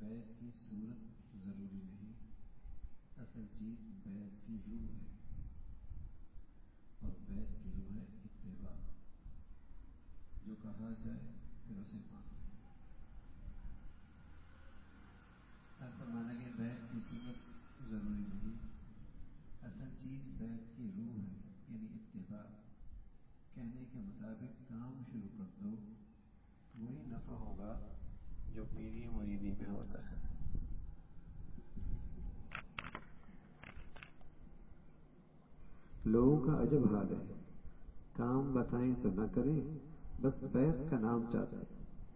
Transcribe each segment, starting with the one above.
بیت کی صورت ضروری نہیں، اصل چیز بیت کی روح ہے، اور بیت کی روح ہے اتباع، جو کہا جائے پھر اسے مانو۔ فرمانا کہ بیت کی صورت ضروری نہیں، اصل چیز بیت کی روح ہے، یعنی اتباع۔ کہنے کے مطابق کام شروع کر دو، وہی نفع ہوگا جو پیری مریدی میں ہوتا ہے۔ لوگوں کا عجب حال ہے، کام بتائیں تو نہ کریں، بس بیت کا نام چاہتے ہیں۔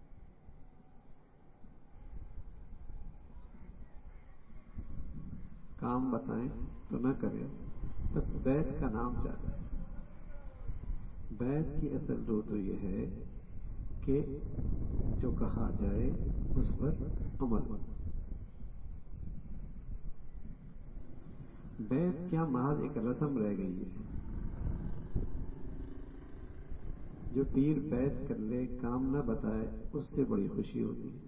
کام بتائیں تو نہ کریں، بس بیت کا نام چاہتے ہیں۔ بیت کی اصل روح تو یہ ہے کہ جو کہا جائے اس پر عمل۔ بیت کیا محض ایک رسم رہ گئی ہے؟ جو پیر بیت کر لے کام نہ بتائے اس سے بڑی خوشی ہوتی ہے۔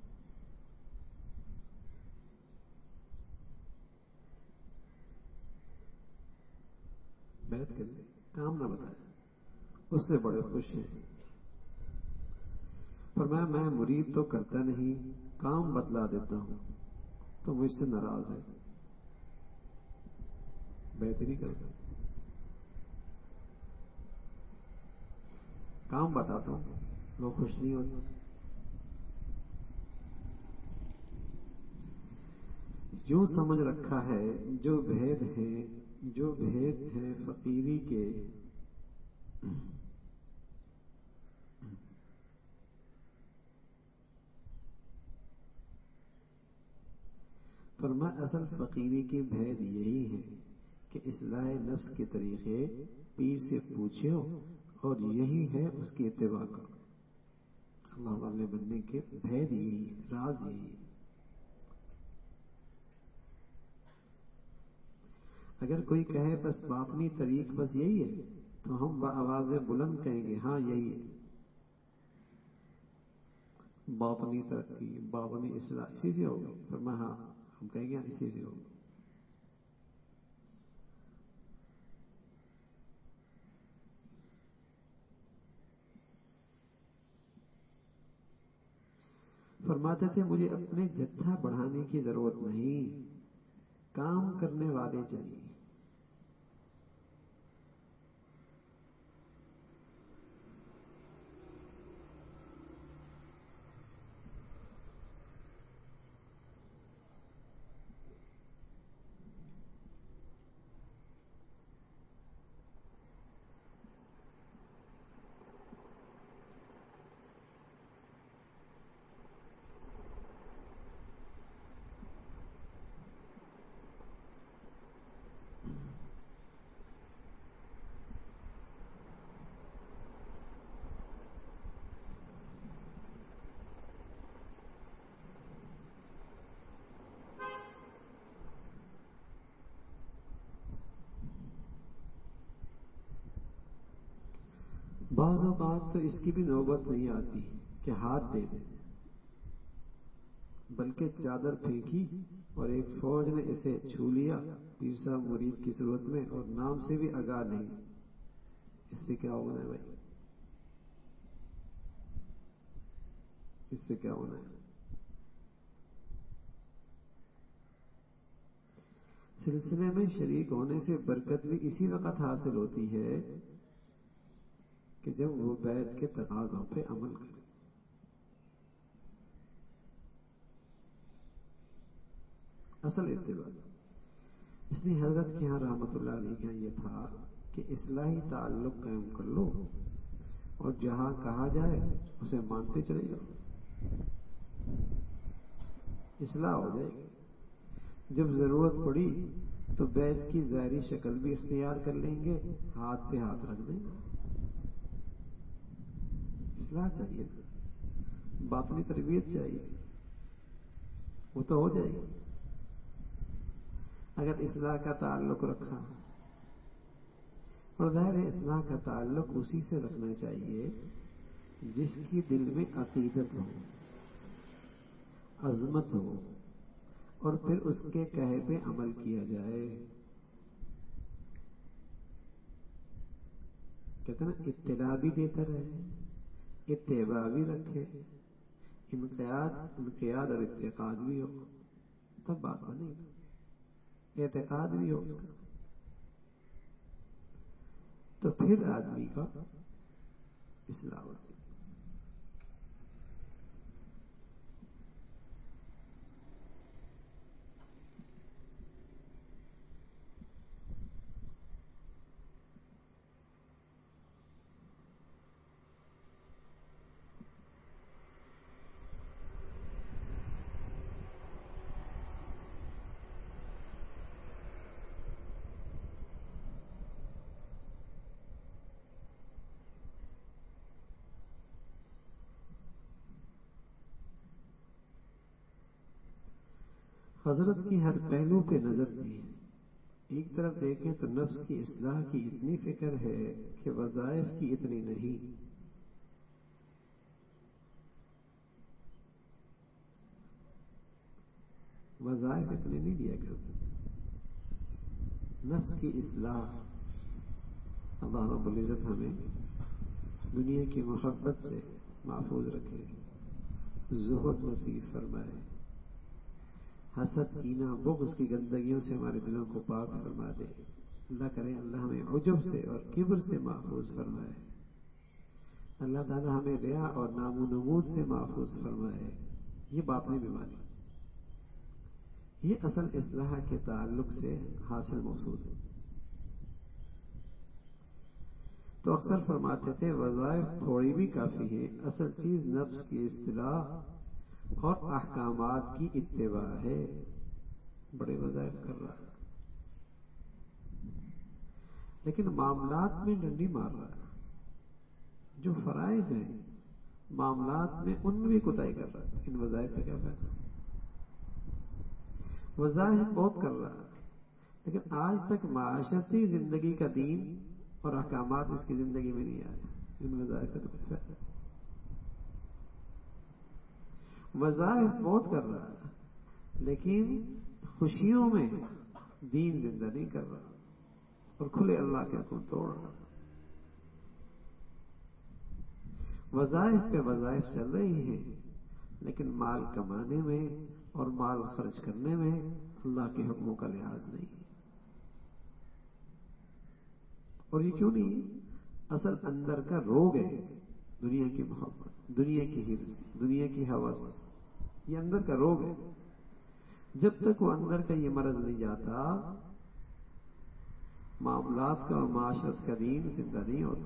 بیت کر لے کام نہ بتائے اس سے بڑے خوش ہیں۔ فرمایا میں مرید تو کرتا نہیں، کام بتلا دیتا ہوں تو مجھ سے ناراض ہے، بیت نہیں کرتا۔ کام بتاتا ہوں لوگ خوش نہیں ہوتے۔ یوں سمجھ رکھا ہے جو بھید ہیں فقیری کے، فرمایا اصل فقیری کی بھید یہی ہے کہ اصلاح نفس کے طریقے پیر سے پوچھو اور یہی ہے اس کی اتباع کرو۔ اللہ والے بننے کے بھید یہی ہے، راز یہی ہے۔ اگر کوئی کہے بس باطنی طریق بس یہی ہے تو ہم بآواز بلند کہیں گے ہاں یہی ہے، باطنی ترقی باطنی اصلاح اسی سے ہوگی۔ فرمایا ہاں ہم کہیں گے اسی سے ہوگی۔ فرماتے تھے مجھے اپنے جتھا بڑھانے کی ضرورت نہیں، کام کرنے والے چاہیے۔ بعض اوقات تو اس کی بھی نوبت نہیں آتی کہ ہاتھ دے دیں، بلکہ چادر پھینکی اور ایک فوج نے اسے چھو لیا، پیر صاحب مرید کی صورت میں اور نام سے بھی آگاہ نہیں۔ اس سے کیا ہونا ہے بھائی؟ اس سے کیا ہونا ہے؟ سلسلے میں شریک ہونے سے برکت بھی اسی وقت حاصل ہوتی ہے کہ جب وہ بیت کے تقاضوں پہ عمل کرے۔ اصل اتباع اس لیے حضرت کے یہاں رحمت اللہ علیہ کے یہاں یہ تھا کہ اصلاحی تعلق قائم کر لو اور جہاں کہا جائے اسے مانتے چلے جاؤ، اصلاح ہو جائے گی۔ جب ضرورت پڑی تو بیت کی ظاہری شکل بھی اختیار کر لیں گے، ہاتھ پہ ہاتھ رکھ دیں گے۔ اصلاح چاہیے، باطنی تربیت چاہیے، وہ تو ہو جائے گی اگر اصلاح کا تعلق رکھا۔ اور ظاہر ہے اصلاح کا تعلق اسی سے رکھنا چاہیے جس کی دل میں عقیدت ہو۔ عظمت ہو اور پھر اس کے کہے پہ عمل کیا جائے. کہتے ہیں نا اطلاع بھی دیتا رہے، اتباع بھی رکھے، انقیاد اور اتقاد بھی ہو، تب بات بنے گی. اعتقاد بھی ہو اس کا، تو پھر آدمی کا اصلاح ہوتی. حضرت کی ہر پہلو پہ نظر دی. ایک طرف دیکھیں تو نفس کی اصلاح کی اتنی فکر ہے کہ وظائف کی اتنی نہیں. وظائف اتنے نہیں دیا کرتے. نفس کی اصلاح، اللہ رب العزت ہمیں دنیا کی محبت سے محفوظ رکھے، زہد نصیب فرمائے، حسد کینہ بغض کی گندگیوں سے ہمارے دلوں کو پاک فرما دے. اللہ کرے اللہ ہمیں عجب سے اور کبر سے محفوظ فرمائے. اللہ تعالی ہمیں ریا اور نام و نمود سے محفوظ فرمائے. یہ باطنی بیماری، یہ اصل اصلاح کے تعلق سے حاصل مقصود ہے. تو اکثر فرماتے تھے وظائف تھوڑی بھی کافی ہے، اصل چیز نفس کی اصلاح اور احکامات کی اتباع ہے. بڑے وظائف کر رہا ہے لیکن معاملات میں ڈنڈی مار رہا ہے. جو فرائض ہیں معاملات میں ان میں بھی کوتاہی کر رہا ہے. ان وظائف کا کیا فائدہ؟ وظائف بہت کر رہا ہے لیکن آج تک معاشرتی زندگی کا دین اور احکامات اس کی زندگی میں نہیں آئے. ان وظائف کا تو کوئی فائدہ نہیں. وظائف بہت کر رہا ہے لیکن خوشیوں میں دین زندہ نہیں کر رہا اور کھلے اللہ کے حکم توڑ رہا. وظائف پہ وظائف چل رہی ہیں لیکن مال کمانے میں اور مال خرچ کرنے میں اللہ کے حکموں کا لحاظ نہیں. اور یہ کیوں نہیں؟ اصل اندر کا روگ ہے دنیا کی محبت، دنیا کی حرص، دنیا کی ہوس. یہ اندر کا روگ ہے. جب تک وہ اندر کا یہ مرض نہیں جاتا معاملات کا اور معاشرت کا دین زندہ نہیں ہوتا.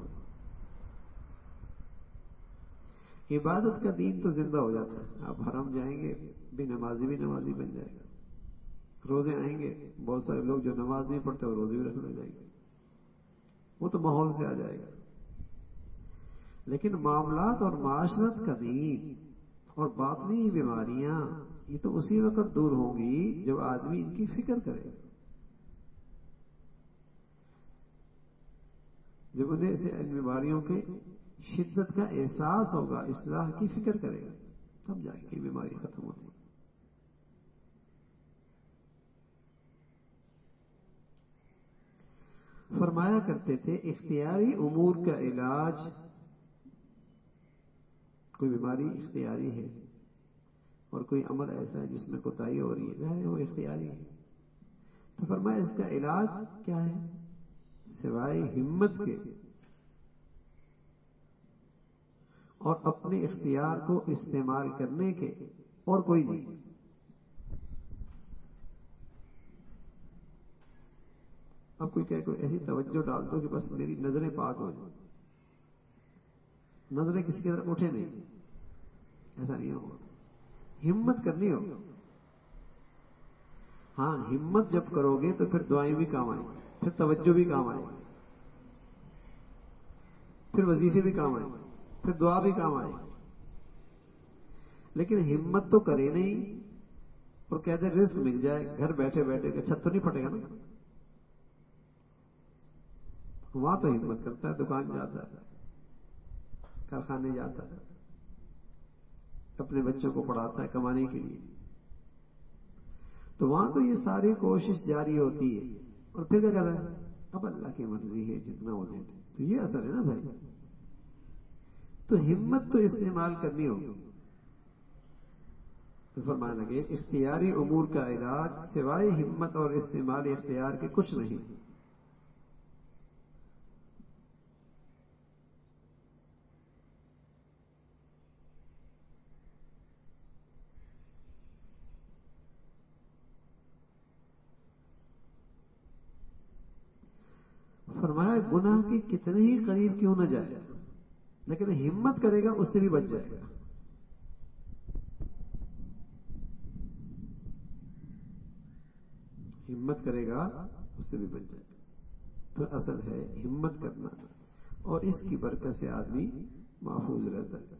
عبادت کا دین تو زندہ ہو جاتا ہے. آپ حرم جائیں گے بھی نمازی نمازی بن جائے گا. روزے آئیں گے بہت سارے لوگ جو نماز نہیں پڑھتے وہ روزے بھی رکھنے جائیں گے. وہ تو ماحول سے آ جائے گا. لیکن معاملات اور معاشرت کا دین اور باطنی بیماریاں یہ تو اسی وقت دور ہوں گی جب آدمی ان کی فکر کرے گا. جب انہیں سے ان بیماریوں کے شدت کا احساس ہوگا، اصلاح کی فکر کرے گا، تب جا کے بیماری ختم ہوتی. فرمایا کرتے تھے اختیاری امور کا علاج، کوئی بیماری اختیاری ہے اور کوئی عمل ایسا ہے جس میں کوتاہی ہو رہی ہے وہ اختیاری ہے. تو فرمایا اس کا علاج کیا ہے؟ سوائے ہمت کے اور اپنے اختیار کو استعمال کرنے کے اور کوئی نہیں. اب کوئی کہے کوئی ایسی توجہ ڈال دو کہ بس میری نظریں پاک ہو جائیں، نظریں کسی کی طرف اٹھے نہیں، ایسا نہیں ہوگا. ہمت کرنی ہوگی. ہاں ہمت جب کرو گے تو پھر دعائیں بھی کام آئیں گی، پھر توجہ بھی کام آئے گی، پھر وظیفے بھی کام آئیں گے، پھر دعا بھی کام آئے گی. لیکن ہمت تو کرے نہیں اور کہتے رزق مل جائے گھر بیٹھے بیٹھے کہ چھت تو نہیں پھٹے گا نا. وہاں تو ہمت کرتا ہے، دکان جاتا ہے، کارخانے جاتا ہے. اپنے بچوں کو پڑھاتا ہے کمانے کے لیے، تو وہاں تو یہ ساری کوشش جاری ہوتی ہے، اور پھر کیا کر رہا ہے؟ اب اللہ کی مرضی ہے جتنا وہ دے دے. تو یہ اثر ہے نا بھائی. تو ہمت تو استعمال کرنی ہوگی. تو فرمانے لگے اختیاری امور کا علاج سوائے ہمت اور استعمال اختیار کے کچھ نہیں. فرمایا گناہ کے کتنے ہی قریب کیوں نہ جائے لیکن ہمت کرے گا اس سے بھی بچ جائے گا. ہمت کرے گا اس سے بھی بچ جائے گا. تو اصل ہے ہمت کرنا، اور اس کی برکت سے آدمی محفوظ رہتا ہے.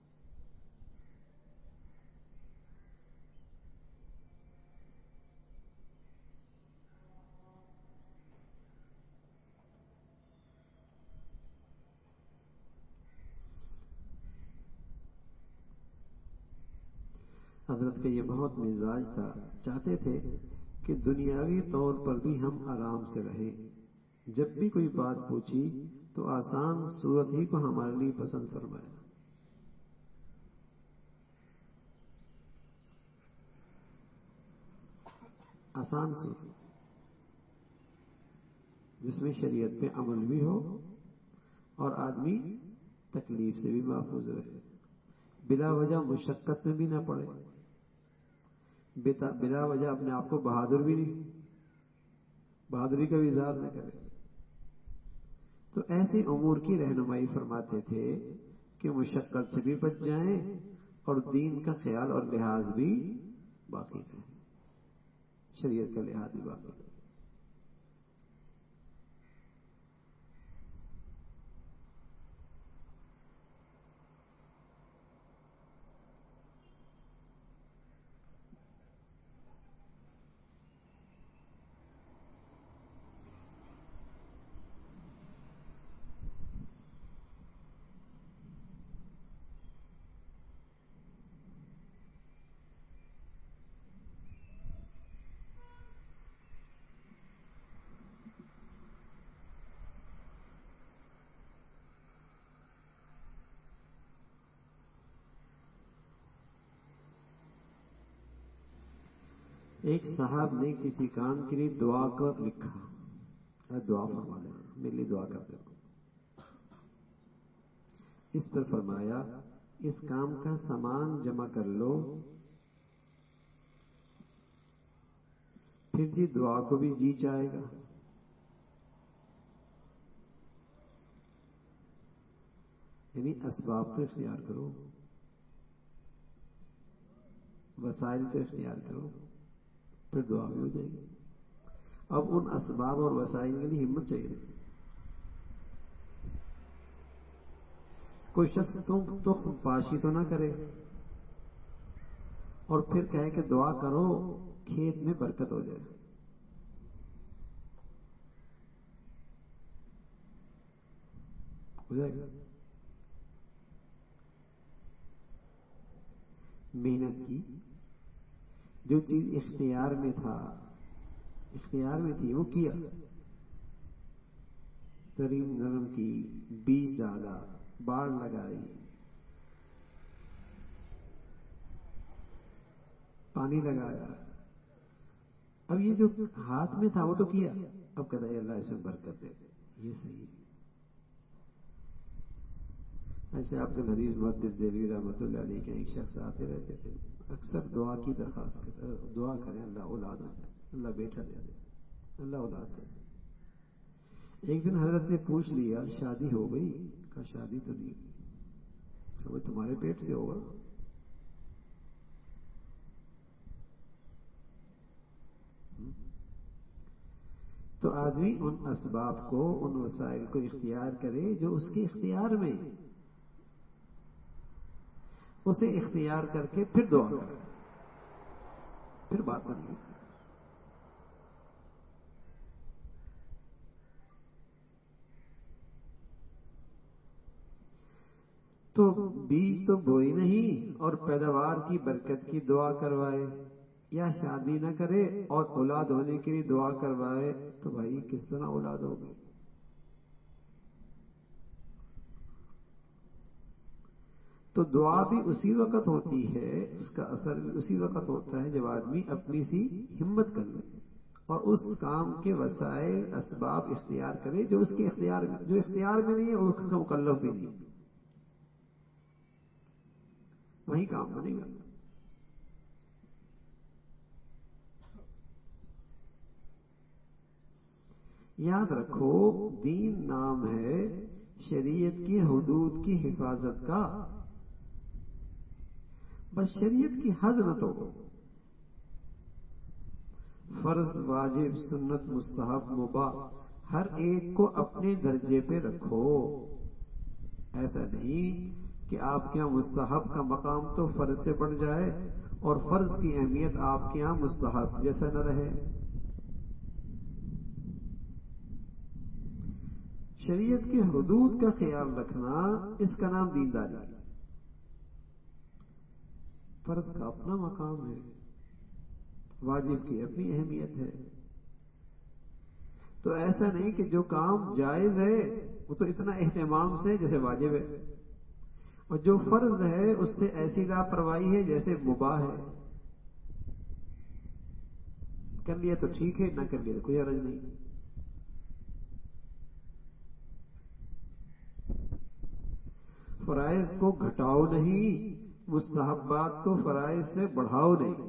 حضرت کا یہ بہت مزاج تھا، چاہتے تھے کہ دنیاوی طور پر بھی ہم آرام سے رہیں. جب بھی کوئی بات پوچھی تو آسان صورت ہی کو ہمارے لیے پسند فرمایا. آسان صورت جس میں شریعت پہ عمل بھی ہو اور آدمی تکلیف سے بھی محفوظ رہے، بلا وجہ مشقت میں بھی نہ پڑے، بلا وجہ اپنے آپ کو بہادر بھی نہیں، بہادری کا بھی اظہار نہ کرے. تو ایسے امور کی رہنمائی فرماتے تھے کہ مشقت سے بھی بچ جائیں اور دین کا خیال اور لحاظ بھی باقی رہے، شریعت کا لحاظ بھی باقی رہے. ایک صاحب نے کسی کام کے لیے دعا کر لکھا، دعا فرما دینا، میرے لیے دعا کر دینا. اس پر فرمایا اس کام کا سامان جمع کر لو، پھر جی دعا کو بھی جی چاہے گا. یعنی اسباب تو اختیار کرو، وسائل تو اختیار کرو، پھر دعا بھی ہو جائے گی. اب ان اسباب اور وسائل کے لیے ہمت چاہیے. کوئی شخص تم پاشی تو نہ کرے اور پھر کہے کہ دعا کرو کھیت میں برکت ہو جائے. ہو جائے گا. محنت کی، جو چیز اختیار میں تھا، اختیار میں تھی وہ کیا، زمین نرم کی، بیج ڈالا، باڑ لگائی، پانی لگایا. اب یہ جو ہاتھ میں تھا وہ تو کیا، اب کہتا ہے اللہ اس میں برکت دے. یہ صحیح. ایسے آپ کے حدیث محدث دہلوی رحمۃ اللہ علیہ کے ایک شخص آتے رہتے تھے، اکثر دعا کی درخواست کرتے، دعا کریں اللہ اولاد ہو جائے، اللہ بیٹا دے دے، اللہ اولاد دے. ایک دن حضرت نے پوچھ لیا شادی ہو گئی؟ کہا شادی تو نہیں ہوئی. کہا وہ تمہارے پیٹ سے ہوگا. تو آدمی ان اسباب کو، ان وسائل کو اختیار کرے جو اس کے اختیار میں، اسے اختیار کر کے پھر دعا کرے، پھر بات بن گئی. تو بیج تو بوئی نہیں اور پیداوار کی برکت کی دعا کروائے، یا شادی نہ کرے اور اولاد ہونے کے لیے دعا کروائے، تو بھائی کس طرح اولاد ہوگی؟ تو دعا بھی اسی وقت ہوتی ہے، اس کا اثر بھی اسی وقت ہوتا ہے جب آدمی اپنی سی ہمت کر لے اور اس کام کے وسائل اسباب اختیار کرے جو اس کے اختیار میں، جو اختیار میں نہیں ہے اس کا مکلف بھی نہیں، وہی کام بنے گا۔ یاد رکھو، دین نام ہے شریعت کی حدود کی حفاظت کا، بس شریعت کی حد نہ توڑو۔ فرض، واجب، سنت، مستحب، مباح، ہر ایک کو اپنے درجے پہ رکھو۔ ایسا نہیں کہ آپ کے یہاں مستحب کا مقام تو فرض سے بڑھ جائے اور فرض کی اہمیت آپ کے یہاں مستحب جیسا نہ رہے۔ شریعت کے حدود کا خیال رکھنا، اس کا نام دینداری ہے۔ فرض کا اپنا مقام ہے، واجب کی اپنی اہمیت ہے، تو ایسا نہیں کہ جو کام جائز ہے وہ تو اتنا اہتمام سے جیسے واجب ہے، اور جو فرض ہے اس سے ایسی لاپرواہی ہے جیسے مباح ہے۔ کر لیا تو ٹھیک ہے، نہ کر لیا تو کوئی حرج نہیں۔ فرائض کو گھٹاؤ نہیں، مستحبات کو فرائض سے بڑھاؤ نہیں۔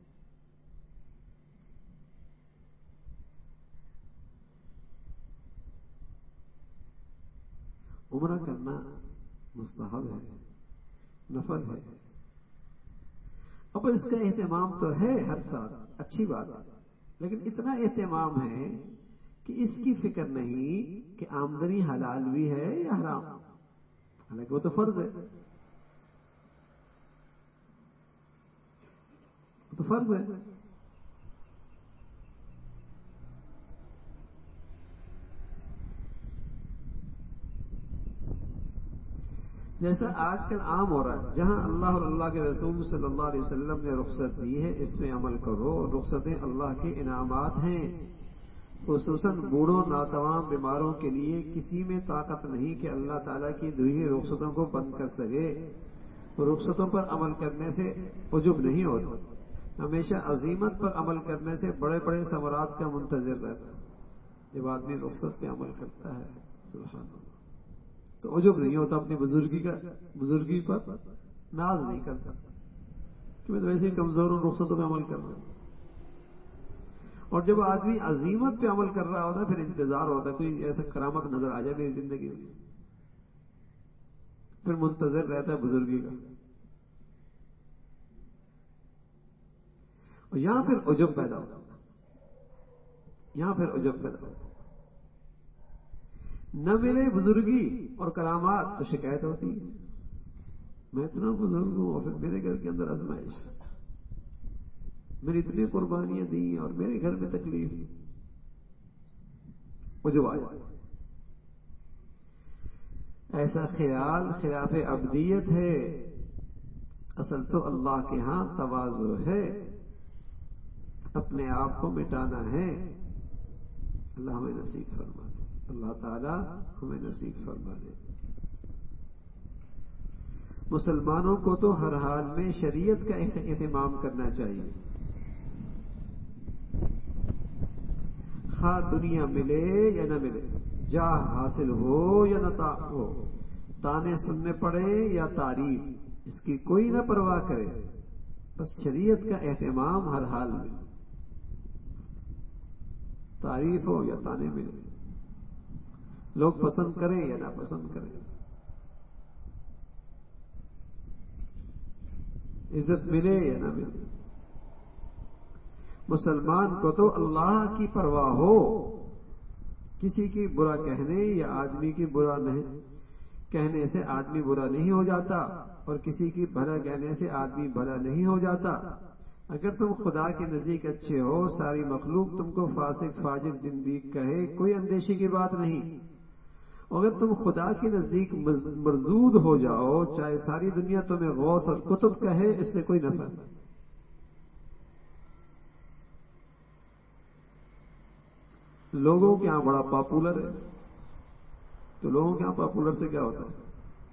عمرہ کرنا مستحب ہے، نفل ہے، اب اس کا اہتمام تو ہے ہر سال، اچھی بات ہے، لیکن اتنا اہتمام ہے کہ اس کی فکر نہیں کہ آمدنی حلال بھی ہے یا حرام، حالانکہ وہ تو فرض ہے، وہ تو فرض ہے۔ جیسا آج کل عام ہو رہا ہے، جہاں اللہ اور اللہ کے رسول صلی اللہ علیہ وسلم نے رخصت دی ہے اس میں عمل کرو، رخصتیں اللہ کے انعامات ہیں، خصوصاً بوڑھوں ناتوام بیماروں کے لیے کسی میں طاقت نہیں کہ اللہ تعالیٰ کی دی ہوئی رخصتوں کو بند کر سکے۔ رخصتوں پر عمل کرنے سے عجب نہیں ہوتا، ہمیشہ عزیمت پر عمل کرنے سے بڑے بڑے ثمرات کا منتظر رہتا ہے۔ جب آدمی رخصت پہ عمل کرتا ہے سبحان اللہ تو عجب نہیں ہوتا، اپنی بزرگی پر ناز نہیں کرتا کہ میں تو ویسے ہی کمزور ہوں، رخصتوں پہ عمل کر رہا ہوں۔ اور جب آدمی عزیمت پہ عمل کر رہا ہوتا ہے پھر انتظار ہوتا ہے کوئی ایسا کرامت نظر آ جائے میری زندگی میں، پھر منتظر رہتا ہے بزرگی کا، اور یہاں پھر عجب پیدا ہوتا ہے، یہاں پھر عجب پیدا ہوتا ہے۔ نہ ملے بزرگی اور کرامات تو شکایت ہوتی ہے، میں اتنا بزرگ ہوں اور پھر میرے گھر کے اندر آزمائش، میری اتنی قربانیاں دی اور میرے گھر میں تکلیف، عجب آ جاتا ہے۔ ایسا خیال خلاف ابدیت ہے، اصل تو اللہ کے ہاں تواضع ہے، اپنے آپ کو مٹانا ہے۔ اللہ ہمیں نصیب فرما دے، اللہ تعالی ہمیں نصیب فرما دے۔ مسلمانوں کو تو ہر حال میں شریعت کا اہتمام کرنا چاہیے، خواہ دنیا ملے یا نہ ملے، جاہ حاصل ہو یا نہ ہو، تانے سننے پڑے یا تعریف، اس کی کوئی نہ پرواہ کرے، بس شریعت کا اہتمام ہر حال میں، تعریف ہو یا تانے ملے، لوگ پسند کریں یا نہ پسند کریں، عزت ملے یا نہ ملے، مسلمان کو تو اللہ کی پرواہ ہو، کسی کی برا کہنے یا آدمی کی برا نہیں کہنے سے آدمی برا نہیں ہو جاتا، اور کسی کی بھلا کہنے سے آدمی بھلا نہیں ہو جاتا۔ اگر تم خدا کے نزدیک اچھے ہو، ساری مخلوق تم کو فاسق فاجر زندگی کہے، کوئی اندیشے کی بات نہیں، اگر تم خدا کے نزدیک مردود ہو جاؤ، چاہے ساری دنیا تمہیں غوث اور قطب کہے، اس سے کوئی نفع نہیں۔ لوگوں کے ہاں بڑا پاپولر ہے، تو لوگوں کے ہاں پاپولر سے کیا ہوتا ہے؟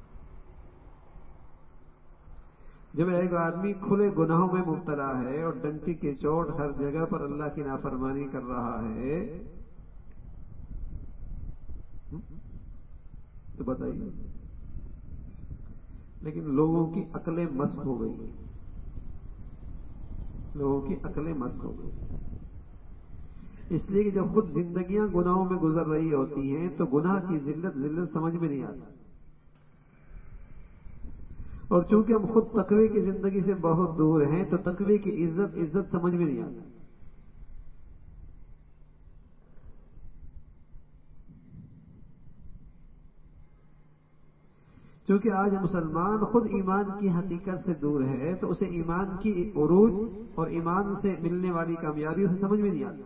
جب ایک آدمی کھلے گناہوں میں مبتلا ہے اور ڈنکی کی چوٹ ہر جگہ پر اللہ کی نافرمانی کر رہا ہے، تو بتائیے، لیکن لوگوں کی عقلیں مست ہو گئی، لوگوں کی عقلیں مست ہو گئی، اس لیے کہ جب خود زندگیاں گناہوں میں گزر رہی ہوتی ہیں تو گناہ کی ذلت سمجھ میں نہیں آتی، اور چونکہ ہم خود تقوی کی زندگی سے بہت دور ہیں تو تقوی کی عزت سمجھ میں نہیں آتی۔ چونکہ آج مسلمان خود ایمان کی حقیقت سے دور ہے تو اسے ایمان کی عروج اور ایمان سے ملنے والی کامیابی اسے سمجھ میں نہیں آتی،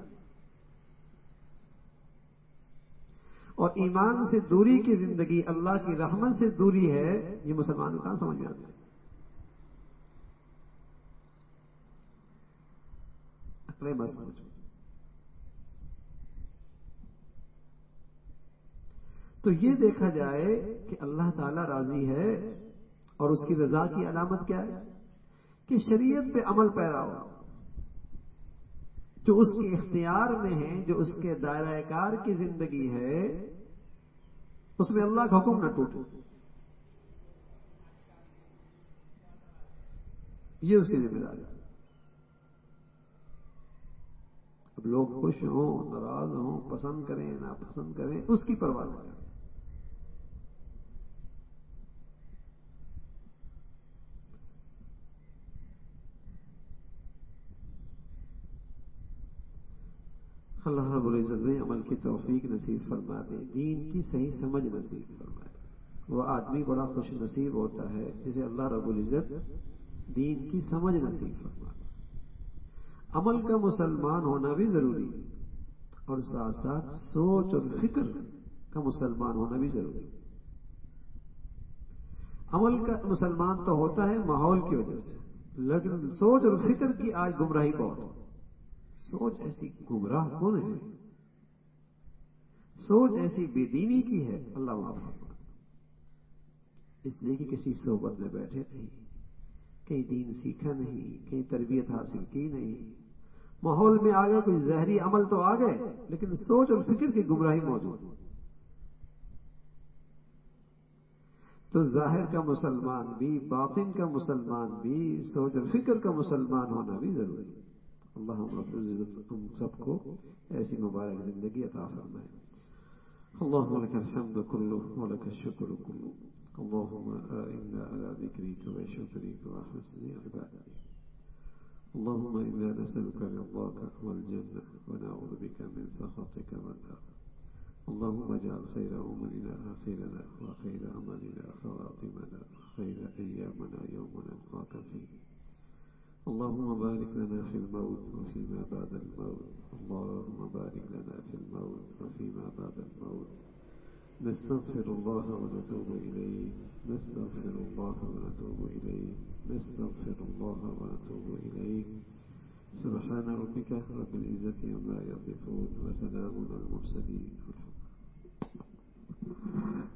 اور ایمان سے دوری کی زندگی اللہ کی رحمت سے دوری ہے، یہ مسلمان کو کہاں سمجھ میں آتا ہے؟ عقلیں بس ہو چکی۔ تو یہ دیکھا جائے کہ اللہ تعالی راضی ہے، اور اس کی رضا کی علامت کیا ہے؟ کہ شریعت پہ عمل پیرا ہو، جو اس کے اختیار میں ہے، جو اس کے دائرہ کار کی زندگی ہے، اس میں اللہ کا حکم نہ ٹوٹے، یہ اس کی ذمہ داری ہے۔ اب لوگ خوش ہوں، ناراض ہوں، پسند کریں ناپسند کریں، اس کی پرواہ نہ کریں۔ اللہ رب العزت نے عمل کی توفیق نصیب فرما دے، دین کی صحیح سمجھ نصیب فرمائے۔ وہ آدمی بڑا خوش نصیب ہوتا ہے جسے اللہ رب العزت دین کی سمجھ نصیب فرما دے۔ عمل کا مسلمان ہونا بھی ضروری ہے، اور ساتھ ساتھ سوچ اور فکر کا مسلمان ہونا بھی ضروری ہے۔ عمل کا مسلمان تو ہوتا ہے ماحول کی وجہ سے، لیکن سوچ اور فکر کی آج گمراہی بہت ہے۔ سوچ ایسی گمراہ کون ہے؟ سوچ ایسی بے دینی کی ہے، اللہ معاف فرمائے۔ اس لیے کہ کسی صحبت میں بیٹھے نہیں، کہیں دین سیکھا نہیں، کہیں تربیت حاصل کی نہیں، ماحول میں آ گئے، کوئی زہری عمل تو آ گئے، لیکن سوچ اور فکر کی گمراہی موجود۔ تو ظاہر کا مسلمان بھی، باطن کا مسلمان بھی، سوچ اور فکر کا مسلمان ہونا بھی ضروری ہے۔ اللہ ہم سب کو ایسی مبارک زندگی عطا فرمائے۔ اللهم لك الحمد كله ولك الشكر كله، اللهم إنا على ذكرك وشكرك وحسن عبادتك، اللهم إنا نسألك رضاك والجنة ونعوذ بك من سخطك والنار، اللهم اجعل خير أمورنا آخرنا وخير أعمالنا خواتمنا وخير أيامنا يوم نلقاك فيه، اللهم بارك لنا في الموت وفيما بعد الموت، اللهم بارك لنا في الموت وفيما بعد الموت، نستغفر الله ونتوب إليه، نستغفر الله ونتوب إليه، نستغفر الله ونتوب إليه، سبحان ربك رب العزة عما يصفون وسلام على المرسلين.